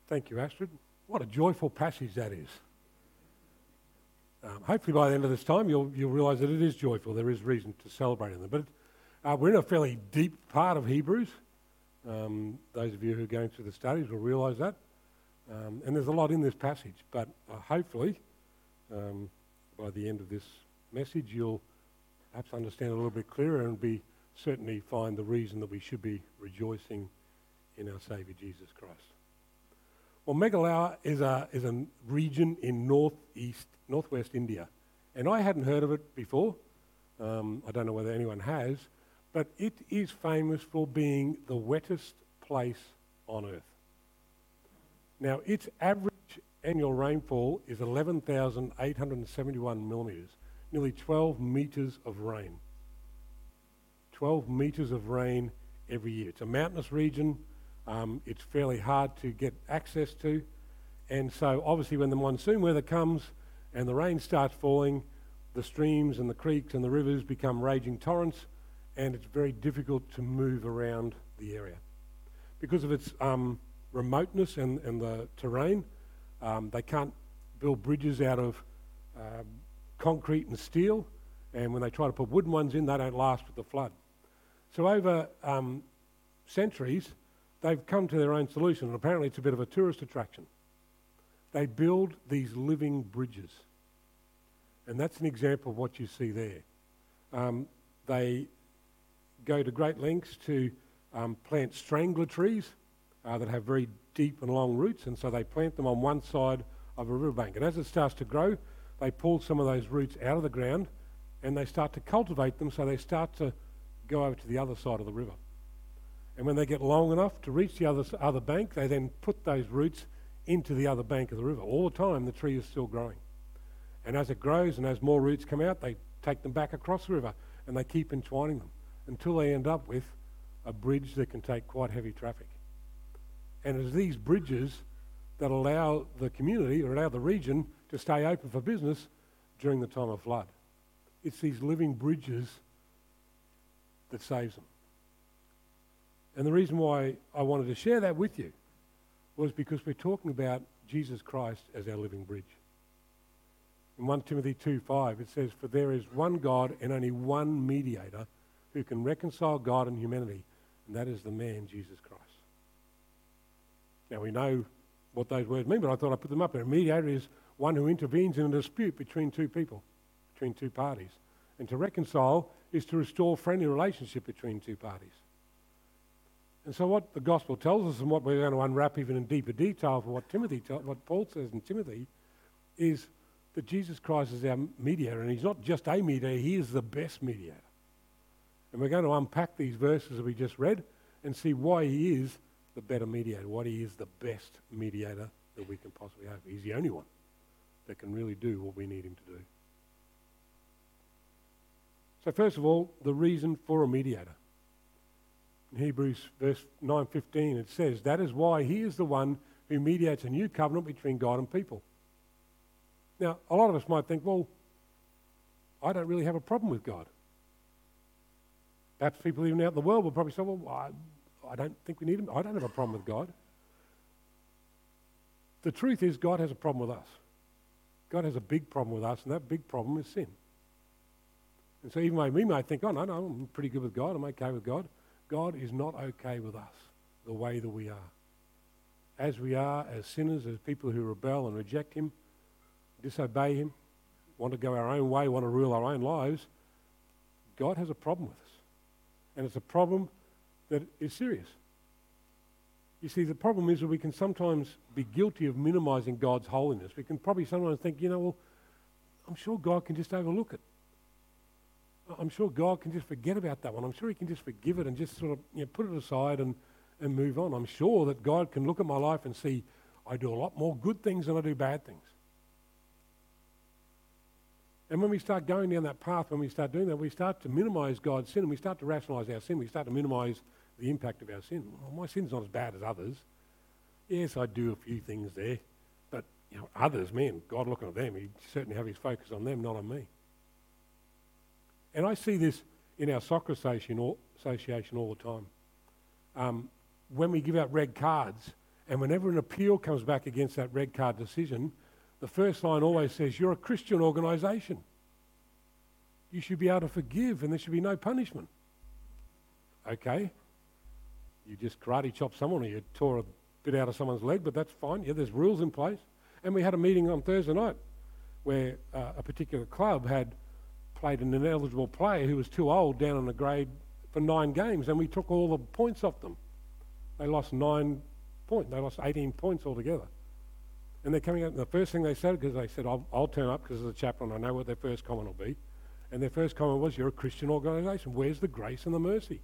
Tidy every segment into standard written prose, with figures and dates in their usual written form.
Thank you, Astrid. What a joyful passage that is. Hopefully by the end of this time you'll realise that it is joyful. There is reason to celebrate in them. But we're in a fairly deep part of Hebrews. Those of you who are going through the studies will realise that. And there's a lot in this passage. But hopefully by the end of this message you'll perhaps understand a little bit clearer and certainly find the reason that we should be rejoicing in our Saviour Jesus Christ. Well, Meghalaya is a region in northwest India, and I hadn't heard of it before. I don't know whether anyone has, but it is famous for being the wettest place on earth. Now, its average annual rainfall is 11,871 millimetres, nearly 12 metres of rain. 12 metres of rain every year. It's a mountainous region. It's fairly hard to get access to, and so obviously when the monsoon weather comes and the rain starts falling, the streams and the creeks and the rivers become raging torrents, and it's very difficult to move around the area. Because of its remoteness and the terrain, they can't build bridges out of concrete and steel, and when they try to put wooden ones in, they don't last with the flood. So over centuries, they've come to their own solution, and apparently it's a bit of a tourist attraction. They build these living bridges, and that's an example of what you see there. They go to great lengths to plant strangler trees that have very deep and long roots, and so they plant them on one side of a riverbank. And as it starts to grow, they pull some of those roots out of the ground, and they start to cultivate them, so they start to go over to the other side of the river. And when they get long enough to reach the other bank, they then put those roots into the other bank of the river. All the time, the tree is still growing. And as it grows and as more roots come out, they take them back across the river and they keep entwining them until they end up with a bridge that can take quite heavy traffic. And it's these bridges that allow the community or allow the region to stay open for business during the time of flood. It's these living bridges that saves them. And the reason why I wanted to share that with you was because we're talking about Jesus Christ as our living bridge. In 1 Timothy 2:5 it says, "For there is one God and only one mediator who can reconcile God and humanity, and that is the man Jesus Christ." Now we know what those words mean, but I thought I'd put them up there. A mediator is one who intervenes in a dispute between two people, between two parties. And to reconcile is to restore friendly relationship between two parties. And so what the gospel tells us and what we're going to unwrap even in deeper detail for what Paul says in Timothy is that Jesus Christ is our mediator, and he's not just a mediator, he is the best mediator. And we're going to unpack these verses that we just read and see why he is the better mediator, why he is the best mediator that we can possibly have. He's the only one that can really do what we need him to do. So first of all, the reason for a mediator. In Hebrews verse 9:15 it says, "That is why he is the one who mediates a new covenant between God and people." Now, a lot of us might think, well, I don't really have a problem with God. Perhaps people even out in the world will probably say, well, I don't think we need him. I don't have a problem with God. The truth is God has a problem with us. God has a big problem with us, and that big problem is sin. And so even though we might think, oh, no, I'm pretty good with God, I'm okay with God, God is not okay with us the way that we are. As we are, as sinners, as people who rebel and reject him, disobey him, want to go our own way, want to rule our own lives, God has a problem with us. And it's a problem that is serious. You see, the problem is that we can sometimes be guilty of minimizing God's holiness. We can probably sometimes think, well, I'm sure God can just overlook it. I'm sure God can just forget about that one. I'm sure he can just forgive it and just sort of put it aside and move on. I'm sure that God can look at my life and see I do a lot more good things than I do bad things. And when we start going down that path, when we start doing that, we start to minimize God's sin and we start to rationalize our sin. We start to minimize the impact of our sin. Well, my sin's not as bad as others. Yes, I do a few things there, but others, man, God looking at them, he'd certainly have his focus on them, not on me. And I see this in our soccer association all the time. When we give out red cards And whenever an appeal comes back against that red card decision, the first line always says, you're a Christian organisation. You should be able to forgive and there should be no punishment. Okay, you just karate chopped someone or you tore a bit out of someone's leg, but that's fine. Yeah, there's rules in place. And we had a meeting on Thursday night where a particular club had played an ineligible player who was too old down in a grade for 9 games, and we took all the points off them. They lost 9 points. They lost 18 points altogether. And they're coming out, and the first thing they said, because they said, I'll turn up because as a chaplain I know what their first comment will be. And their first comment was, you're a Christian organisation. Where's the grace and the mercy?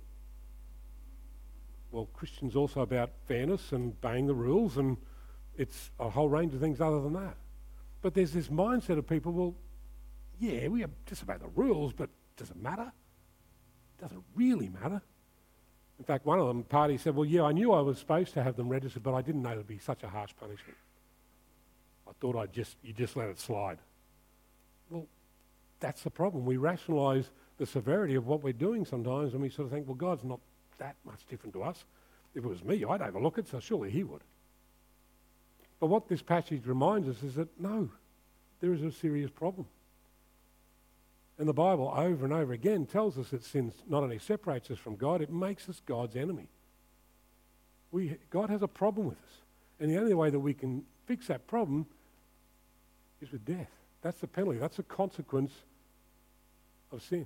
Well, Christian's also about fairness and obeying the rules, and it's a whole range of things other than that. But there's this mindset of people, well, yeah, we disobey the rules, but does it matter? It doesn't really matter. In fact, one of them party said, well, yeah, I knew I was supposed to have them registered, but I didn't know it would be such a harsh punishment. I thought you just let it slide. Well, that's the problem. We rationalise the severity of what we're doing sometimes, and we sort of think, well, God's not that much different to us. If it was me, I'd overlook it, so surely he would. But what this passage reminds us is that, no, there is a serious problem. And the Bible over and over again tells us that sin not only separates us from God, it makes us God's enemy. God has a problem with us. And the only way that we can fix that problem is with death. That's the penalty. That's the consequence of sin.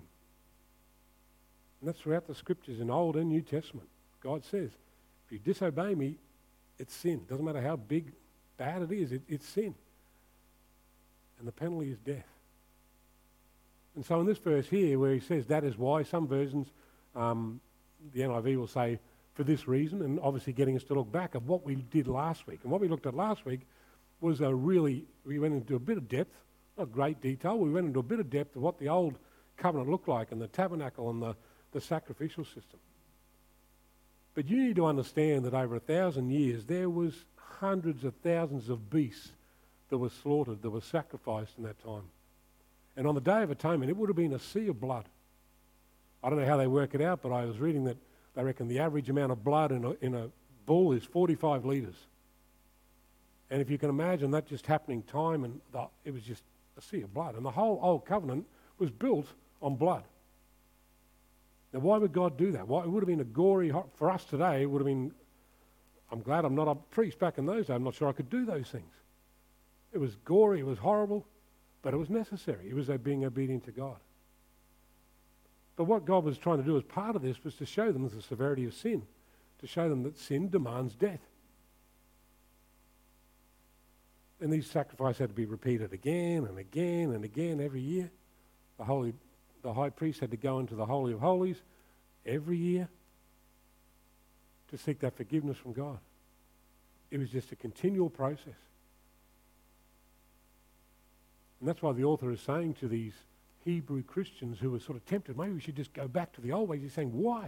And that's throughout the scriptures in Old and New Testament. God says, if you disobey me, it's sin. Doesn't matter how bad it is, it's sin. And the penalty is death. And so in this verse here, where he says that is why, some versions, the NIV will say, for this reason, and obviously getting us to look back at what we did last week. And what we looked at last week was we went into a bit of depth, not great detail, we went into a bit of depth of what the old covenant looked like and the tabernacle and the sacrificial system. But you need to understand that over 1,000 years, there was hundreds of thousands of beasts that were slaughtered, that were sacrificed in that time. And on the Day of Atonement, it would have been a sea of blood. I don't know how they work it out, but I was reading that they reckon the average amount of blood in a bull is 45 litres. And if you can imagine that just happening time, and it was just a sea of blood. And the whole Old Covenant was built on blood. Now, why would God do that? Why? It would have been a gory, for us today, it would have been, I'm glad I'm not a priest back in those days. I'm not sure I could do those things. It was gory, it was horrible, but it was necessary. It was being obedient to God. But what God was trying to do as part of this was to show them the severity of sin, to show them that sin demands death. And these sacrifices had to be repeated again and again and again every year. The high priest had to go into the Holy of Holies every year to seek that forgiveness from God. It was just a continual process. And that's why the author is saying to these Hebrew Christians who were sort of tempted, maybe we should just go back to the old ways. He's saying, why?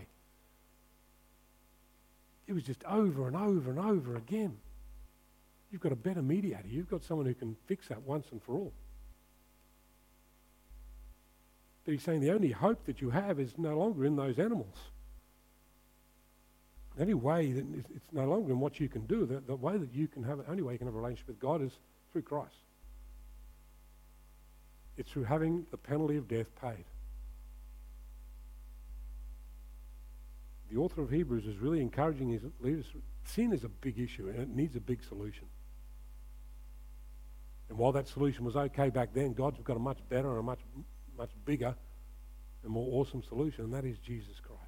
It was just over and over and over again. You've got a better mediator. You've got someone who can fix that once and for all. But he's saying the only hope that you have is no longer in those animals. The only way that it's no longer in what you can do. The way that you can have, only way you can have a relationship with God is through Christ. It's through having the penalty of death paid. The author of Hebrews is really encouraging his leaders. Sin is a big issue and it needs a big solution. And while that solution was okay back then, God's got a much better and a much bigger and more awesome solution, and that is Jesus Christ.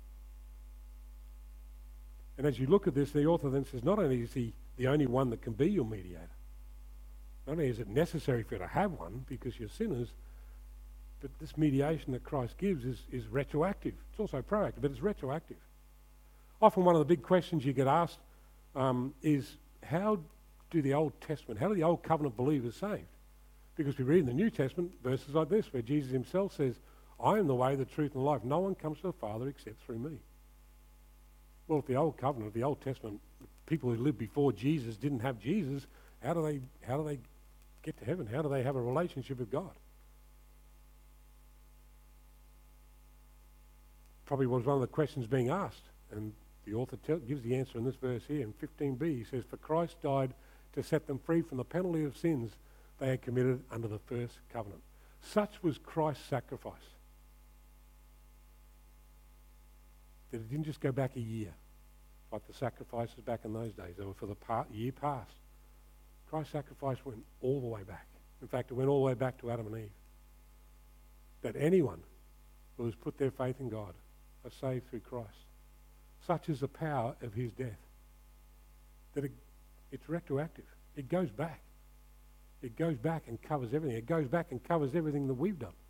And as you look at this, the author then says, not only is he the only one that can be your mediator, not only is it necessary for you to have one because you're sinners, but this mediation that Christ gives is retroactive. It's also proactive, but it's retroactive. Often one of the big questions you get asked is, how do the Old Covenant believers saved? Because we read in the New Testament verses like this, where Jesus himself says, I am the way, the truth, and the life. No one comes to the Father except through me. Well, if the Old Covenant, the Old Testament, people who lived before Jesus didn't have Jesus, how do they get to heaven? How do they have a relationship with God? Probably was one of the questions being asked. And The author gives the answer in this verse here. In 15b, he says, "For Christ died to set them free from the penalty of sins they had committed under the first covenant." Such was Christ's sacrifice, that it didn't just go back a year, like the sacrifices back in those days. They were for the year past. Christ's sacrifice went all the way back. In fact, it went all the way back to Adam and Eve. That anyone who has put their faith in God are saved through Christ. Such is the power of his death, that it's retroactive. It goes back. It goes back and covers everything. It goes back and covers everything that we've done.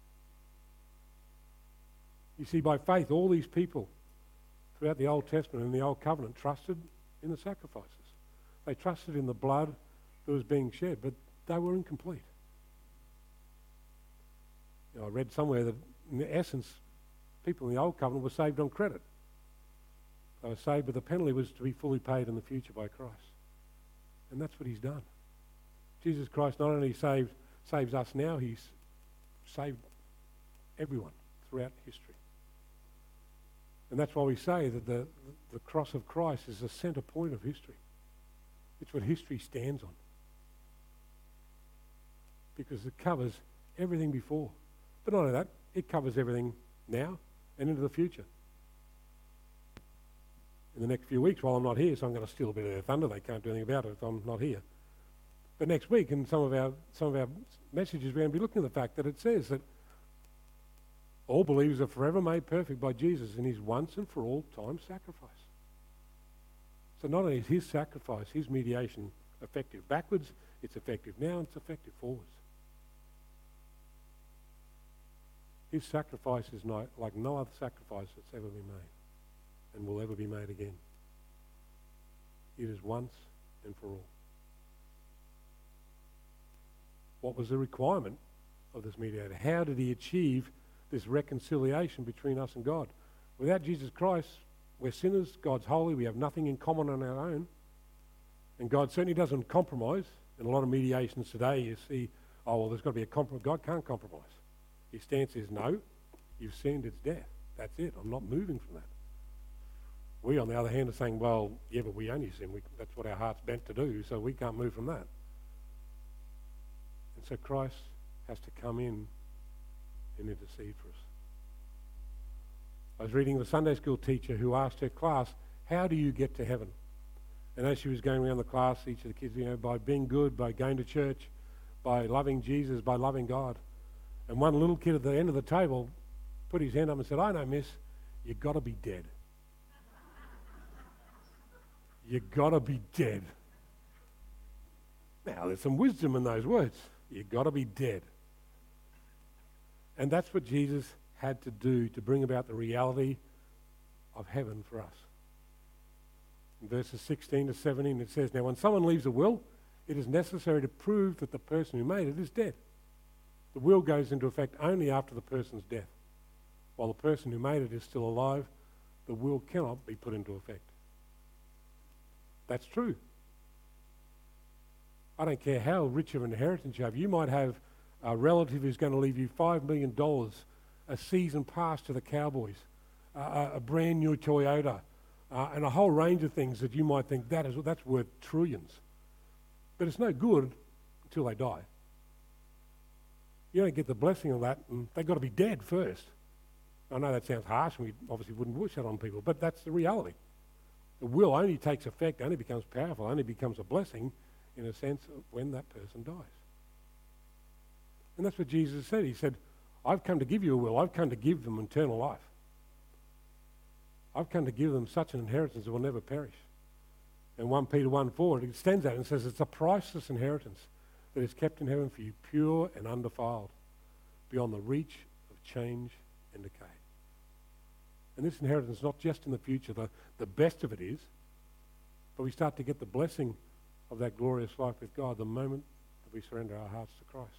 You see, by faith, all these people throughout the Old Testament and the Old Covenant trusted in the sacrifices. They trusted in the blood that was being shed, but they were incomplete. I read somewhere that, in essence, people in the Old Covenant were saved on credit. They were saved, but the penalty was to be fully paid in the future by Christ. And that's what he's done. Jesus Christ not only saves us now, he's saved everyone throughout history. And that's why we say that the cross of Christ is the centre point of history. It's what history stands on. Because it covers everything before. But not only that, it covers everything now and into the future. In the next few weeks, while I'm not here, so I'm going to steal a bit of their thunder. They can't do anything about it if I'm not here. But next week, in some of our messages, we're going to be looking at the fact that it says that all believers are forever made perfect by Jesus in his once and for all time sacrifice. So not only is his sacrifice, his mediation effective backwards, it's effective now, and it's effective forwards. His sacrifice is like no other sacrifice that's ever been made and will ever be made again. It is once and for all. What was the requirement of this mediator? How did he achieve this reconciliation between us and God? Without Jesus Christ, we're sinners, God's holy, we have nothing in common on our own, and God certainly doesn't compromise. In a lot of mediations today, you see, oh, well, there's got to be a compromise. God can't compromise. His stance is, no, you've sinned, it's death. That's it. I'm not moving from that. We, on the other hand, are saying, well, yeah, but we only sin. That's what our heart's bent to do, so we can't move from that. And so Christ has to come in and intercede for us. I was reading the Sunday school teacher who asked her class, how do you get to heaven? And as she was going around the class, each of the kids, by being good, by going to church, by loving Jesus, by loving God. And one little kid at the end of the table put his hand up and said, I know, miss, you got to be dead. You got to be dead. Now, there's some wisdom in those words. You got to be dead. And that's what Jesus had to do to bring about the reality of heaven for us. In verses 16 to 17, it says, now when someone leaves a will, it is necessary to prove that the person who made it is dead. The will goes into effect only after the person's death. While the person who made it is still alive, the will cannot be put into effect. That's true. I don't care how rich of an inheritance you have. You might have a relative who's going to leave you $5 million, a season pass to the Cowboys, a brand new Toyota, and a whole range of things that you might think that's worth trillions. But it's no good until they die. You don't get the blessing of that, and they've got to be dead first. I know that sounds harsh, and we obviously wouldn't wish that on people, but that's the reality. The will only takes effect, only becomes powerful, only becomes a blessing, in a sense, when that person dies. And that's what Jesus said. He said, I've come to give you a will. I've come to give them eternal life. I've come to give them such an inheritance that will never perish. And 1 Peter 1:4, it extends that and says it's a priceless inheritance that is kept in heaven for you, pure and undefiled, beyond the reach of change and decay. And this inheritance is not just in the future, the best of it is, but we start to get the blessing of that glorious life with God the moment that we surrender our hearts to Christ.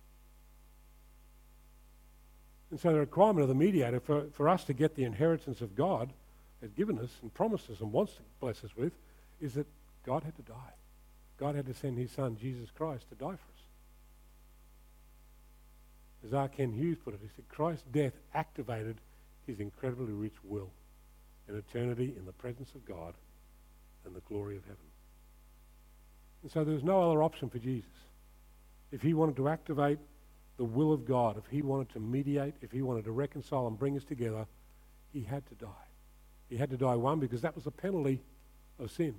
And so the requirement of the mediator for us to get the inheritance of God has given us and promised us and wants to bless us with is that God had to die. God had to send his son, Jesus Christ, to die for us. As R. Ken Hughes put it, he said, Christ's death activated his incredibly rich will. an eternity in the presence of God and the glory of heaven. And so there was no other option for Jesus. If he wanted to activate the will of God, if he wanted to mediate, if he wanted to reconcile and bring us together, he had to die. He had to die, one, because that was the penalty of sin.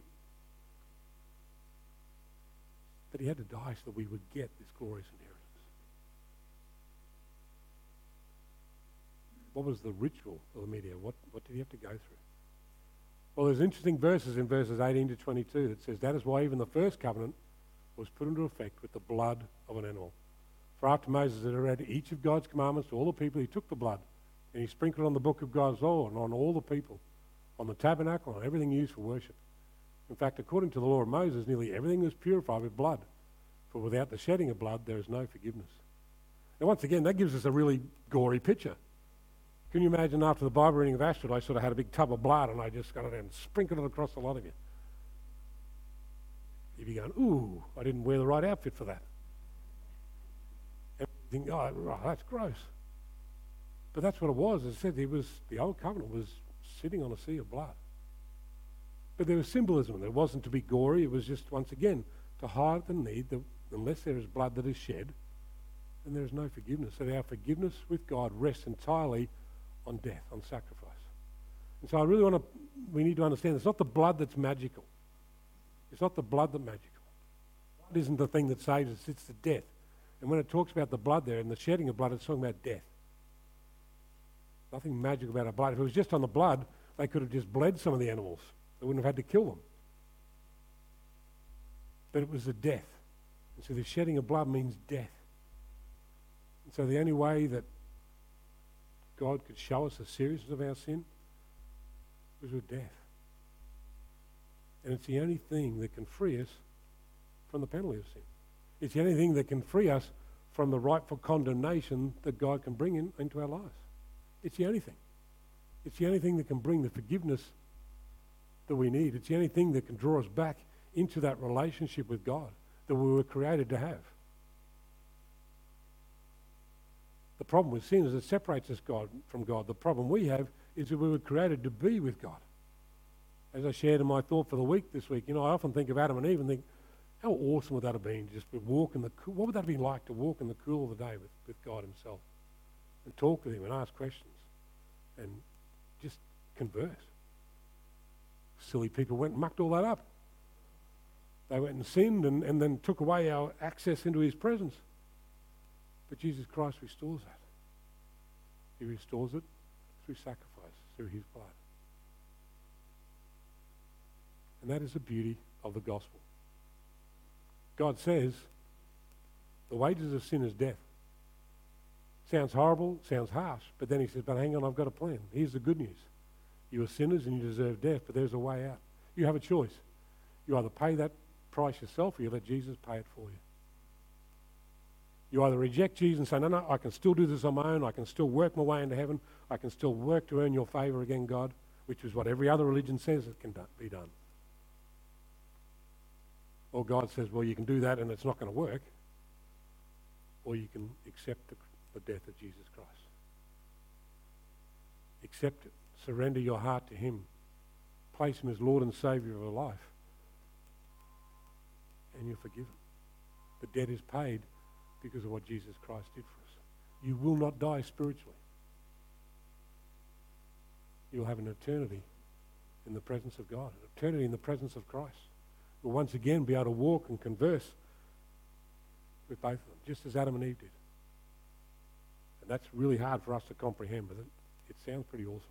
But he had to die so that we would get this glorious inheritance. What was the ritual of the mediator? What did he have to go through? Well, there's interesting verses in verses 18 to 22 that says, that is why even the first covenant was put into effect with the blood of an animal. For after Moses had read each of God's commandments to all the people, he took the blood and he sprinkled it on the book of God's law and on all the people, on the tabernacle, on everything used for worship. In fact, according to the law of Moses, nearly everything was purified with blood. For without the shedding of blood, there is no forgiveness. Now, once again, that gives us a really gory picture. Can you imagine after the Bible reading of Astrid, I sort of had a big tub of blood and I just got it and sprinkled it across a lot of you? You'd be going, ooh, I didn't wear the right outfit for that. And you think, oh, that's gross. But that's what it was. As I said, the old covenant was sitting on a sea of blood. But there was symbolism. It wasn't to be gory. It was just, once again, to hide the need that unless there is blood that is shed, then there is no forgiveness. So our forgiveness with God rests entirely on death, on sacrifice. And so I really we need to understand it's not the blood that's magical. It's not the blood that's magical. Blood isn't the thing that saves us, it's the death. And when it talks about the blood there and the shedding of blood, it's talking about death. Nothing magical about our blood. If it was just on the blood, they could have just bled some of the animals. They wouldn't have had to kill them. But it was the death. And so the shedding of blood means death. And so the only way that God could show us the seriousness of our sin was with death. And it's the only thing that can free us from the penalty of sin. It's the only thing that can free us from the rightful condemnation that God can bring into our lives. It's the only thing. It's the only thing that can bring the forgiveness that we need. It's the only thing that can draw us back into that relationship with God that we were created to have. The problem with sin is it separates us from God. The problem we have is that we were created to be with God. As I shared in my thought for the week this week, I often think of Adam and Eve and think, how awesome would that have been just to walk in the cool? What would that have been like to walk in the cool of the day with God himself and talk with him and ask questions and just converse? Silly people went and mucked all that up. They went and sinned and then took away our access into his presence. But Jesus Christ restores that. He restores it through sacrifice, through his blood. And that is the beauty of the gospel. God says the wages of sin is death. Sounds horrible, sounds harsh, but then he says, but hang on, I've got a plan. Here's the good news. You are sinners and you deserve death, but there's a way out. You have a choice. You either pay that price yourself or you let Jesus pay it for you. You either reject Jesus and say, no, I can still do this on my own. I can still work my way into heaven. I can still work to earn your favour again, God, which is what every other religion says it can be done. Or God says, well, you can do that and it's not going to work. Or you can accept the death of Jesus Christ. Accept it. Surrender your heart to him. Place him as Lord and Saviour of your life. And you're forgiven. The debt is paid because of what Jesus Christ did for us. You will not die spiritually. You'll have an eternity in the presence of God, an eternity in the presence of Christ. You'll once again be able to walk and converse with both of them, just as Adam and Eve did. And that's really hard for us to comprehend, but it sounds pretty awesome.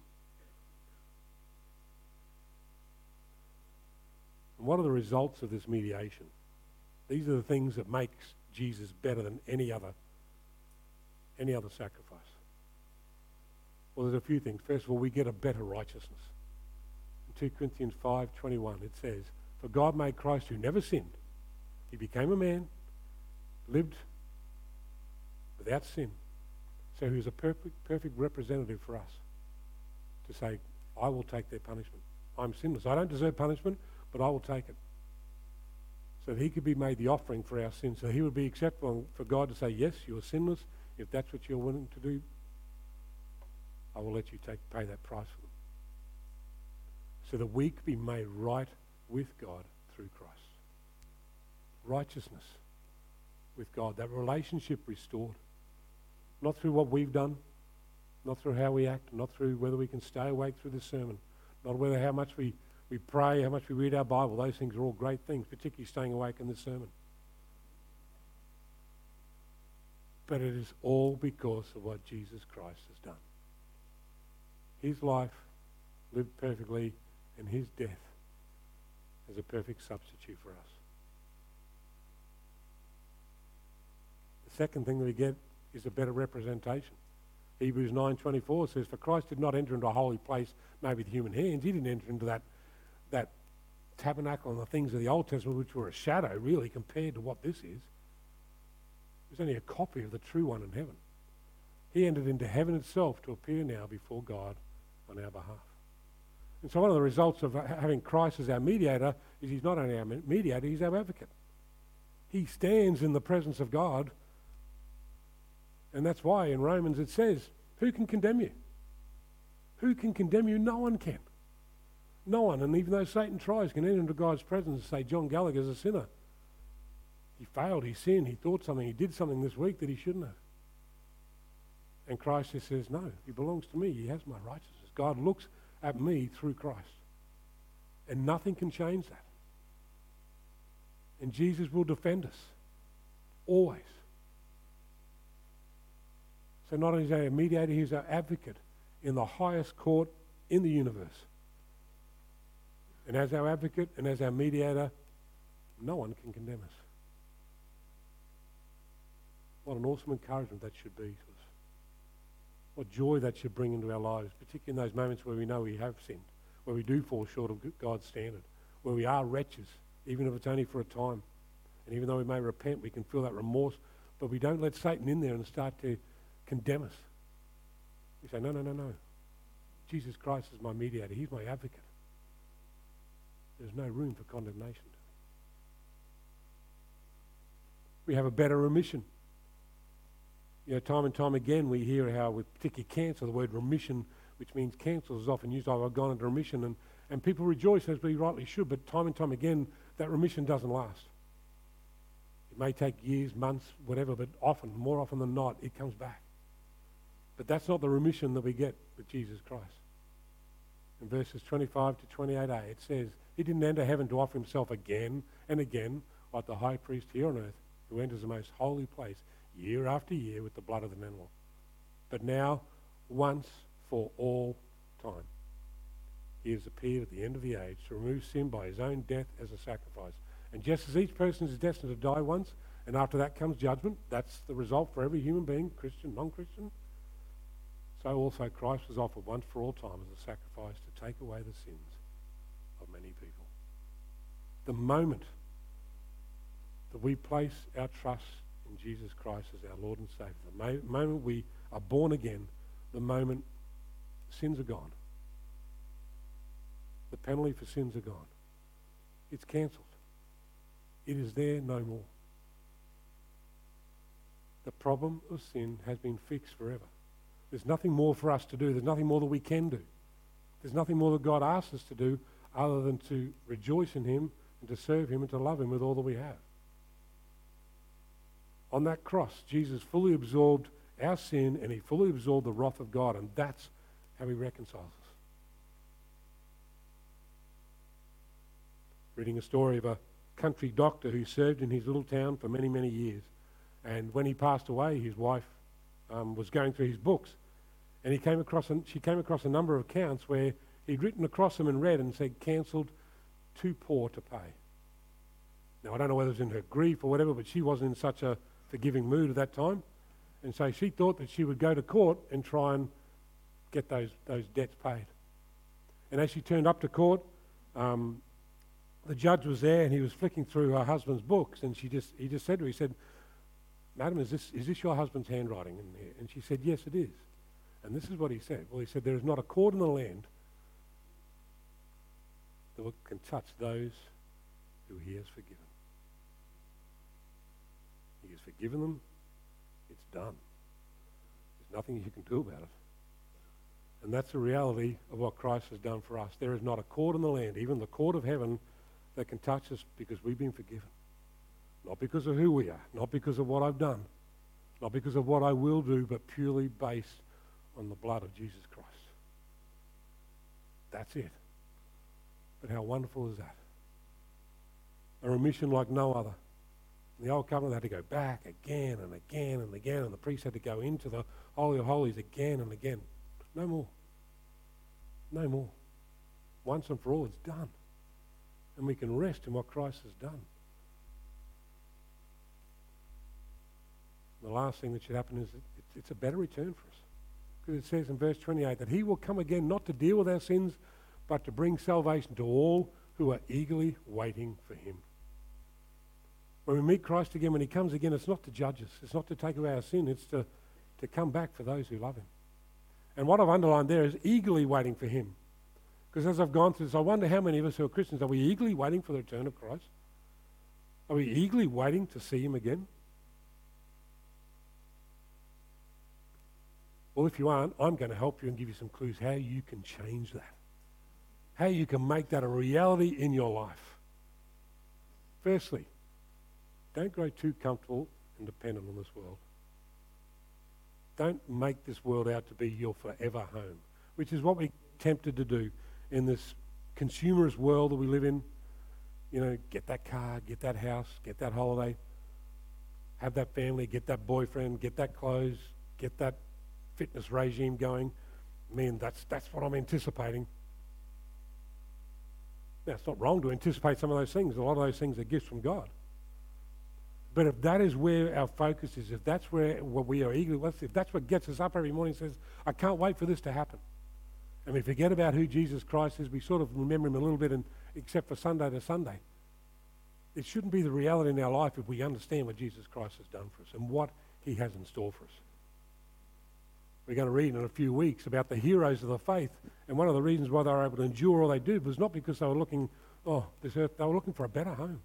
And what are the results of this mediation? These are the things that makes Jesus better than any other sacrifice. Well, there's a few things. First of all, we get a better righteousness. In 2 Corinthians 5:21, it says, for God made Christ who never sinned. He became a man, lived without sin. So he was a perfect representative for us to say, I will take their punishment. I'm sinless. I don't deserve punishment, but I will take it. So that he could be made the offering for our sins. So he would be acceptable for God to say, yes, you are sinless. If that's what you're willing to do, I will let you pay that price for them. so that we could be made right with God through Christ. Righteousness with God, that relationship restored. Not through what we've done, not through how we act, not through whether we can stay awake through the sermon, not whether how much we pray, how much we read our Bible. Those things are all great things, particularly staying awake in the sermon. But it is all because of what Jesus Christ has done. His life lived perfectly, and his death as a perfect substitute for us. The second thing that we get is a better representation. Hebrews 9:24 says, "For Christ did not enter into a holy place made with human hands." He didn't enter into that tabernacle and the things of the Old Testament, which were a shadow, really, compared to what this is. It was only a copy of the true one in heaven. He entered into heaven itself to appear now before God on our behalf. And so one of the results of having Christ as our mediator is he's not only our mediator, he's our advocate. He stands in the presence of God. And that's why in Romans it says, who can condemn you? Who can condemn you? No one can. No one. And even though Satan tries, can enter into God's presence and say, John Gallagher's a sinner. He failed, he sinned, he thought something, he did something this week that he shouldn't have. And Christ just says, no, he belongs to me. He has my righteousness. God looks at me through Christ. And nothing can change that. And Jesus will defend us. Always. So not only is he our mediator, he's our advocate in the highest court in the universe. And as our advocate and as our mediator, no one can condemn us. What an awesome encouragement that should be to us. What joy that should bring into our lives, particularly in those moments where we know we have sinned, where we do fall short of God's standard, where we are wretches, even if it's only for a time. And even though we may repent, we can feel that remorse, but we don't let Satan in there and start to condemn us. We say, no. Jesus Christ is my mediator. He's my advocate. There's no room for condemnation. We have a better remission. You know, time and time again we hear how with particularly cancer, the word remission, which means cancel, is often used. I've gone into remission, and people rejoice, as we rightly should, but time and time again that remission doesn't last. It may take years, months, whatever, but often, more often than not, it comes back. But that's not the remission that we get with Jesus Christ. In verses 25 to 28a, it says, he didn't enter heaven to offer himself again and again, like the high priest here on earth, who enters the most holy place year after year with the blood of an animal. But now, once for all time, he has appeared at the end of the age to remove sin by his own death as a sacrifice. And just as each person is destined to die once, and after that comes judgment, that's the result for every human being, Christian, non-Christian, so also Christ was offered once for all time as a sacrifice to take away the sins of many people. The moment that we place our trust in Jesus Christ as our Lord and Savior, the moment we are born again, the moment sins are gone. The penalty for sins are gone. It's cancelled. It is there no more. The problem of sin has been fixed forever. There's nothing more for us to do. There's nothing more that we can do. There's nothing more that God asks us to do other than to rejoice in him and to serve him and to love him with all that we have. On that cross, Jesus fully absorbed our sin and he fully absorbed the wrath of God, and that's how he reconciles us. Reading a story of a country doctor who served in his little town for many, many years. And when he passed away, his wife was going through his books, and she came across a number of accounts where he'd written across them and read and said, cancelled, too poor to pay. Now, I don't know whether it was in her grief or whatever, but she wasn't in such a forgiving mood at that time. And so she thought that she would go to court and try and get those debts paid. And as she turned up to court, the judge was there and he was flicking through her husband's books, and he just said to her, he said, "Madam, is this your husband's handwriting in here?" And she said, "Yes, it is." And this is what he said. Well, he said, "There is not a cord in the land that can touch those who he has forgiven. He has forgiven them. It's done. There's nothing you can do about it." And that's the reality of what Christ has done for us. There is not a court in the land, even the court of heaven, that can touch us because we've been forgiven. Not because of who we are, not because of what I've done, not because of what I will do, but purely based on the blood of Jesus Christ. That's it. But how wonderful is that? A remission like no other. In the Old Covenant, they had to go back again and again and again, and the priest had to go into the Holy of Holies again and again. No more. No more. Once and for all, it's done. And we can rest in what Christ has done. The last thing that should happen is it's a better return for us. Because it says in verse 28 that he will come again not to deal with our sins, but to bring salvation to all who are eagerly waiting for him. When we meet Christ again, when he comes again, it's not to judge us. It's not to take away our sin. It's to come back for those who love him. And what I've underlined there is eagerly waiting for him. Because as I've gone through this, I wonder how many of us who are Christians, are we eagerly waiting for the return of Christ? Are we eagerly waiting to see him again? Well, if you aren't, I'm going to help you and give you some clues how you can change that. How you can make that a reality in your life. Firstly, don't grow too comfortable and dependent on this world. Don't make this world out to be your forever home, which is what we're tempted to do in this consumerist world that we live in. You know, get that car, get that house, get that holiday, have that family, get that boyfriend, get that clothes, get that fitness regime going. Man, that's what I'm anticipating. Now, it's not wrong to anticipate some of those things. A lot of those things are gifts from God. But if that is where our focus is, if that's where what we are eagerly, if that's what gets us up every morning and says, I can't wait for this to happen. And we forget about who Jesus Christ is. We sort of remember him a little bit, except for Sunday to Sunday. It shouldn't be the reality in our life if we understand what Jesus Christ has done for us and what he has in store for us. We're going to read in a few weeks about the heroes of the faith. And one of the reasons why they were able to endure all they did was not because they were looking, this earth, they were looking for a better home.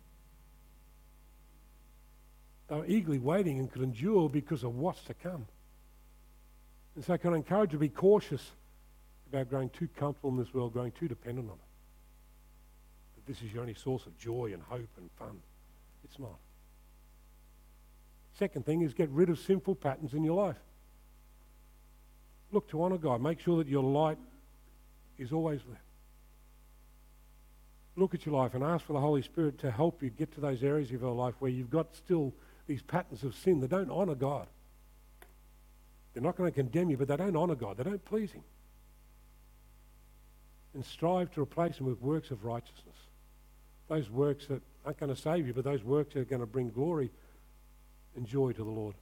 They were eagerly waiting and could endure because of what's to come. And so I can encourage you to be cautious about growing too comfortable in this world, growing too dependent on it. That this is your only source of joy and hope and fun. It's not. Second thing is get rid of sinful patterns in your life. Look to honour God. Make sure that your light is always there. Look at your life and ask for the Holy Spirit to help you get to those areas of your life where you've got still these patterns of sin that don't honour God. They're not going to condemn you, but they don't honour God. They don't please him. And strive to replace them with works of righteousness. Those works that aren't going to save you, but those works that are going to bring glory and joy to the Lord.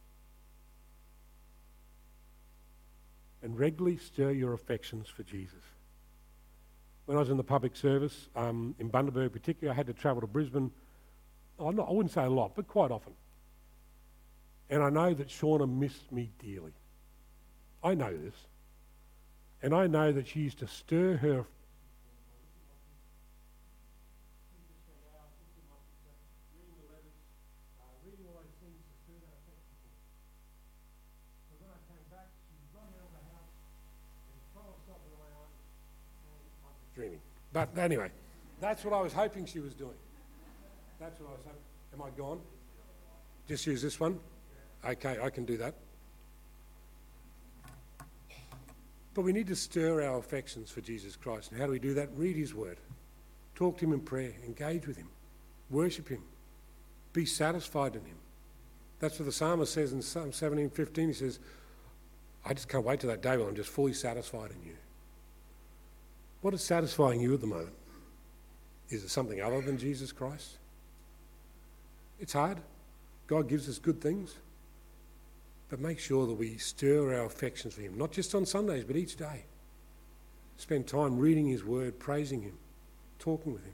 And regularly stir your affections for Jesus. When I was in the public service, in Bundaberg particularly, I had to travel to Brisbane. I wouldn't say a lot, but quite often. And I know that Shauna missed me dearly. I know this. And I know that she used to stir her... Dreaming. But anyway, that's what I was hoping she was doing. That's what I was hoping. Am I gone? Just use this one? Okay, I can do that. But we need to stir our affections for Jesus Christ. And how do we do that? Read his word. Talk to him in prayer. Engage with him. Worship him. Be satisfied in him. That's what the psalmist says in Psalm 17:15. He says, I just can't wait till that day when I'm just fully satisfied in you. What is satisfying you at the moment? Is it something other than Jesus Christ? It's hard. God gives us good things. But make sure that we stir our affections for him, not just on Sundays, but each day. Spend time reading his word, praising him, talking with him.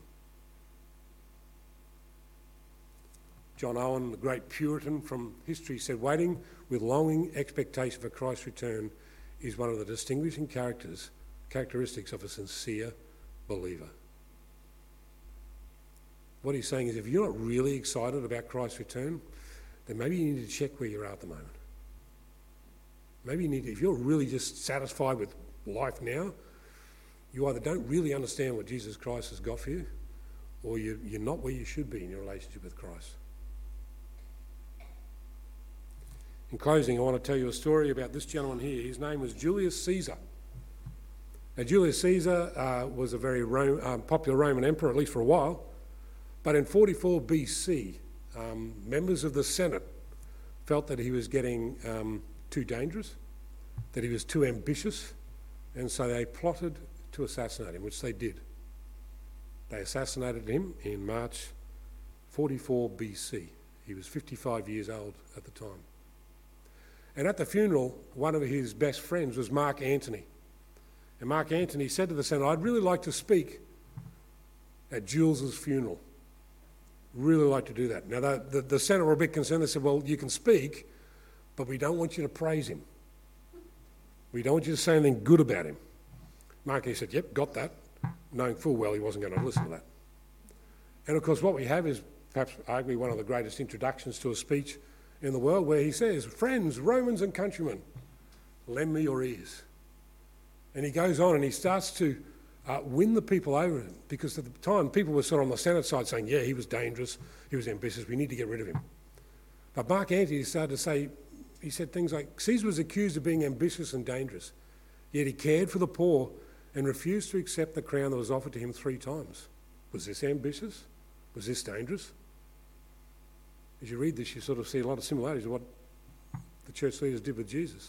John Owen, the great Puritan from history, said, waiting with longing expectation for Christ's return is one of the distinguishing characteristics of a sincere believer. What he's saying is if you're not really excited about Christ's return, then maybe you need to check where you're at the moment. Maybe you need to, if you're really just satisfied with life now, you either don't really understand what Jesus Christ has got for you, or you're not where you should be in your relationship with Christ. In closing, I want to tell you a story about this gentleman here. His name was Julius Caesar. Now, Julius Caesar was a very popular Roman emperor, at least for a while. But in 44 BC, members of the Senate felt that he was getting too dangerous, that he was too ambitious, and so they plotted to assassinate him, which they did. They assassinated him in March 44 BC. He was 55 years old at the time. And at the funeral, one of his best friends was Mark Antony. And Mark Antony said to the Senate, "I'd really like to speak at Jules's funeral. Really like to do that." Now, the Senate were a bit concerned. They said, "Well, you can speak, but we don't want you to praise him. We don't want you to say anything good about him." Mark Antony said, "Yep, got that," knowing full well he wasn't going to listen to that. And of course, what we have is perhaps arguably one of the greatest introductions to a speech in the world, where he says, "Friends, Romans and countrymen, lend me your ears." And he goes on and he starts to win the people over, because at the time people were sort of on the Senate side saying, "Yeah, he was dangerous, he was ambitious, we need to get rid of him." But Mark Antony started to say, he said things like, Caesar was accused of being ambitious and dangerous, yet he cared for the poor and refused to accept the crown that was offered to him 3 times. Was this ambitious? Was this dangerous? As you read this, you sort of see a lot of similarities to what the church leaders did with Jesus.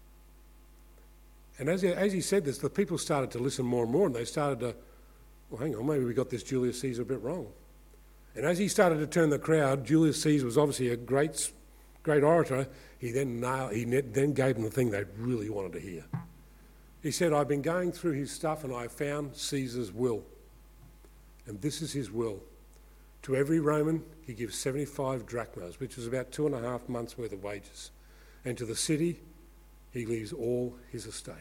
And as he said this, the people started to listen more and more, and they started to, well, hang on, maybe we got this Julius Caesar a bit wrong. And as he started to turn the crowd, Julius Caesar was obviously a great orator. He then gave them the thing they really wanted to hear. He said, "I've been going through his stuff and I found Caesar's will. And this is his will. To every Roman, he gives 75 drachmas, which is about 2.5 months' worth of wages. And to the city, he leaves all his estate."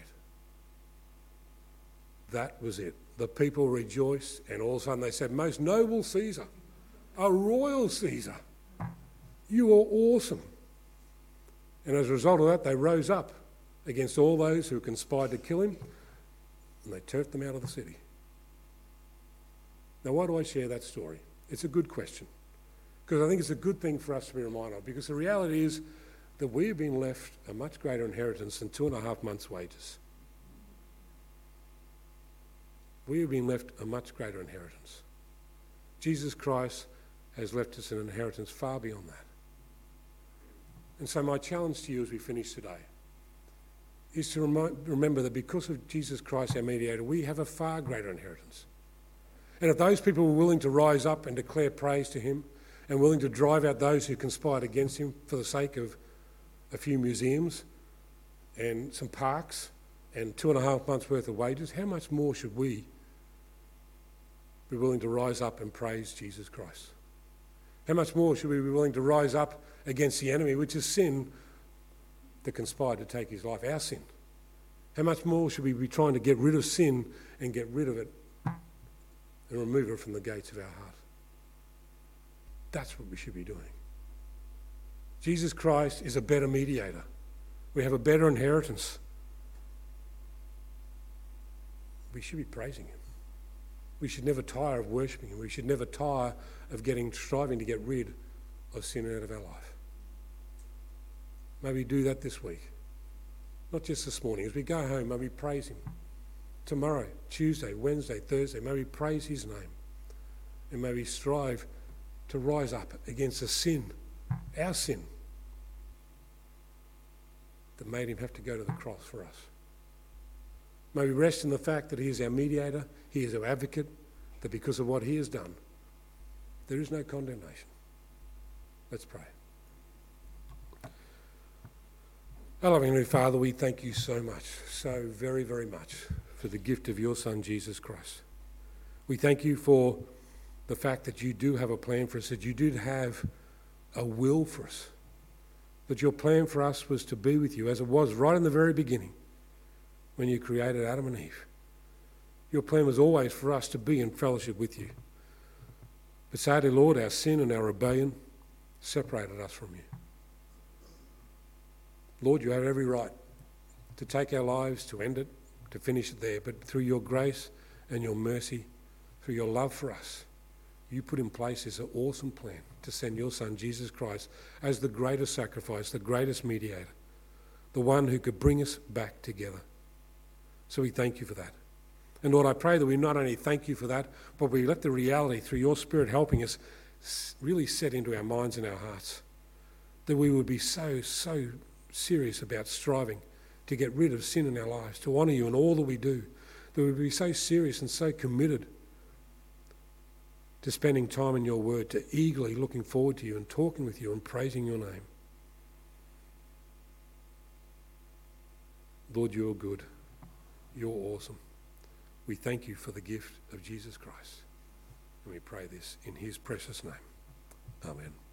That was it. The people rejoiced, and all of a sudden they said, "Most noble Caesar, a royal Caesar, you are awesome." And as a result of that, they rose up against all those who conspired to kill him, and they turfed them out of the city. Now, why do I share that story? It's a good question, because I think it's a good thing for us to be reminded of, because the reality is that we have been left a much greater inheritance than 2.5 months' wages. We have been left a much greater inheritance. Jesus Christ has left us an inheritance far beyond that. And so my challenge to you as we finish today is to remember that because of Jesus Christ, our mediator, we have a far greater inheritance. And if those people were willing to rise up and declare praise to him, and willing to drive out those who conspired against him for the sake of a few museums and some parks and 2.5 months' worth of wages, how much more should we be willing to rise up and praise Jesus Christ? How much more should we be willing to rise up against the enemy, which is sin, that conspired to take his life, our sin? How much more should we be trying to get rid of sin and get rid of it and remove it from the gates of our heart? That's what we should be doing. Jesus Christ is a better mediator. We have a better inheritance. We should be praising him. We should never tire of worshipping him. We should never tire of striving to get rid of sin out of our life. May we do that this week. Not just this morning. As we go home, may we praise him. Tomorrow, Tuesday, Wednesday, Thursday, may we praise his name. And may we strive to rise up against the sin, our sin, that made him have to go to the cross for us. May we rest in the fact that he is our mediator, he is our advocate, that because of what he has done, there is no condemnation. Let's pray. Our loving Heavenly Father, we thank you so much, so very, very much, for the gift of your Son, Jesus Christ. We thank you for the fact that you do have a plan for us, that you do have a will for us, that your plan for us was to be with you, as it was right in the very beginning when you created Adam and Eve. Your plan was always for us to be in fellowship with you. But sadly, Lord, our sin and our rebellion separated us from you. Lord, you have every right to take our lives, to end it to finish it there, but through your grace and your mercy, through your love for us, you put in place this awesome plan to send your Son, Jesus Christ, as the greatest sacrifice, the greatest mediator, the one who could bring us back together. So we thank you for that. And Lord, I pray that we not only thank you for that, but we let the reality through your Spirit helping us really set into our minds and our hearts, that we would be so serious about striving to get rid of sin in our lives, to honour you in all that we do, that we would be so serious and so committed to spending time in your word, to eagerly looking forward to you and talking with you and praising your name. Lord, you're good. You're awesome. We thank you for the gift of Jesus Christ. And we pray this in his precious name. Amen.